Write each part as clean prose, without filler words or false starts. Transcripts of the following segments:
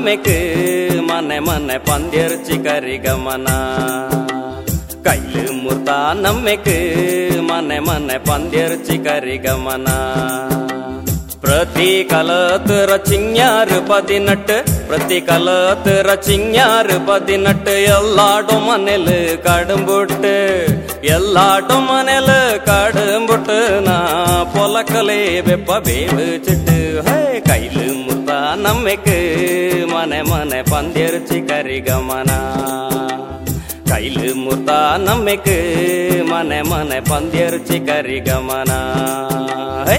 ನಮ್ಮೆಕ್ ಮನೆ ಮನೆ ಪಂದ್ಯರ್ಚಿ ಕರಿ ಗಮನ ಕೈಲು ಮುರ್ತ ನಮ್ಮೆಕ್ ಮನೆ ಮನೆ ಪಂದ್ಯರ್ಚಿ ಕರಿ ಗಮನ ಪ್ರತಿ ಕಲತ್ ರಚಿಂಗ್ಯಾರು ಪದಿನಟ್ ಪ್ರತಿ ಕಲತ್ ರಚಿಂಗ್ಯಾರು ಪದಿನಟ್ ಎಲ್ಲಾಟು ಮನೆಲ್ ಕಡುಂಬುಟ್ಟು ಎಲ್ಲಾಟು ಮನೆಲ್ ಕಡುಂಬುಟ್ಟು ನಾ ಪೊಲಕಲೆ ಬೆಪ್ಪ ಬೇವು ಚಿಟ್ಟು ಹೇ ಕೈಲು ಮುರ್ತ ನಮ್ಮೆಕ್ ಮನೆ ಮನೆ ಪಂದ್ಯರ್ಚಿ ಕರಿ ಗಮನ ಕೈಲು ಮುರ್ತ ನಮ್ಮೆಕ್ ಮನೆ ಮನೆ ಪಂದ್ಯರ್ಚಿ ಕರಿ ಗಮನ ಹೇ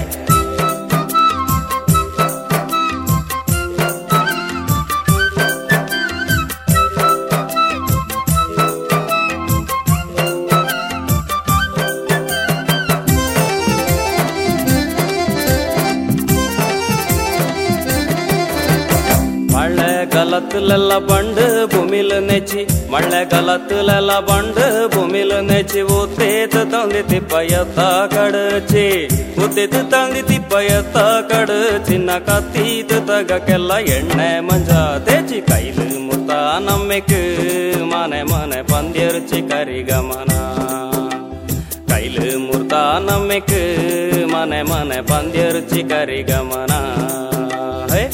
మళ్ళగలతులెల్ల బండు భూమిలు నెచ్చి మళ్ళగలతులెల్ల బండు భూమిలు నెచ్చి ఉత్తేత తంది తిప్పయత్త కడచి ఉత్తేత తంది తిప్పయత్త కడచి ನ ಕತ್ತೀತ ತಗಕ್ಕೆಲ್ಲ ಎಣ್ಣೆ ಮಂಜ ತೆಚ್ಚಿ ಕೈಲು ಮುತ್ತ ನಮ್ಮೆಕ್ ಮನೆ ಮನೆ ಪಂದ್ಯರ್ಚಿ ಕರಿ ಗಮನ ಕೈಲು ಮುರ್ತ ನಮ್ಮೆಕ್ ಮನೆ ಮನೆ ಪಂದ್ಯರ್ಚಿ ಕರಿ ಗಮನ ಹೇ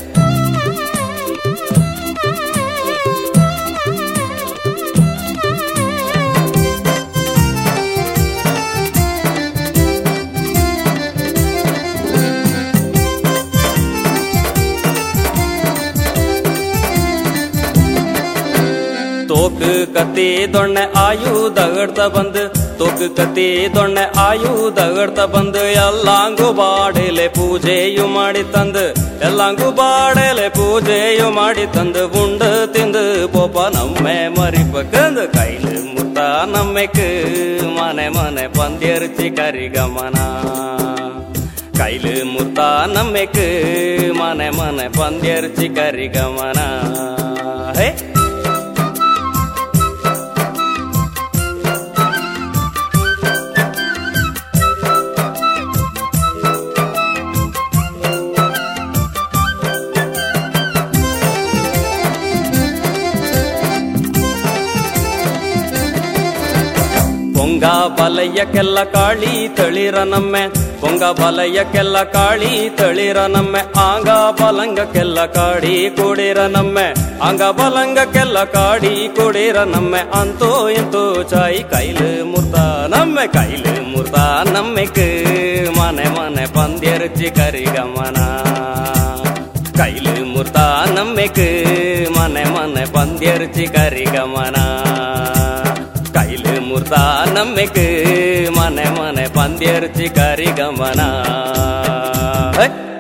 ತೋಕ್ ಕತ್ತಿ ದೊಣ್ಣೆ ಆಯುಧಗಡ್ತ ಬಂದು ತೋಕ್ ಕತ್ತಿ ದೊಣ್ಣೆ ಆಯುಧಗಡ್ತ ಬಂದು ಎಲ್ಲಾಂಗು ಬಾಡೆಲೆ ಪೂಜೆಯು ಮಾಡಿ ತಂದು ಎಲ್ಲಾಂಗು ಬಾಡೆಲೆ ಪೂಜೆಯು ಮಾಡಿ ತಂದು ಉಂಡು ತಿಂದು ಪೋಪ ನಮ್ಮೆ ಮರಿಪಕ್ಕಂದು ಕೈಲು ಮುತ್ತ ನಮ್ಮೆಕ್ ಮನೆ ಮನೆ ಪಂದ್ಯರ್ಚಿ ಕರಿ ಗಮನ ಕೈಲು ಮುತ್ತ ನಮ್ಮೆಕ್ ಮನೆ ಮನೆ ಪಂದ್ಯರ್ಚಿ ಕರಿ ಗಮನ ಹೇ ಪೊಂಗ ಬಲಯ್ಯಕ್ಕೆಲ್ಲ ಕಾಳಿ ತಳಿರ ನಮ್ಮೆ ಪೊಂಗ ಬಲಯ್ಯಕ್ಕೆಲ್ಲ ಕಾಳಿ ತಳಿರ ನಮ್ಮೆ ಆಂಗ ಬಲಂಗಕ್ಕೆಲ್ಲ ಕಾಡಿ ಕೊಡಿರ ನಮ್ಮೆ ಆಂಗ ಬಲಂಗಕ್ಕೆಲ್ಲ ಕಾಡಿ ಕೊಡಿರ ನಮ್ಮೆ ಅಂತೂ ಇಂತೂ ಚಾಯಿ ಕೈಲು ಮುರ್ತ ನಮ್ಮೆ ಕೈಲು ಮುರ್ತ ನಮ್ಮೆಕ್ ಮನೆ ಮನೆ ಪಂದ್ಯರ್ಚಿ ಕರಿ ಗಮನ ಕೈಲು ಮುರ್ತ ನಮ್ಮೆಕ್ ಮನೆ ಮನೆ ಪಂದ್ಯರ್ಚಿ ಕರಿ ಗಮನ ಕೈಲು ಮುರ್ತ ನಮ್ಮೆಕ್ ಮನೆ ಮನೆ ಪಂದ್ಯರ್ಚಿ ಕರಿ ಗಮನ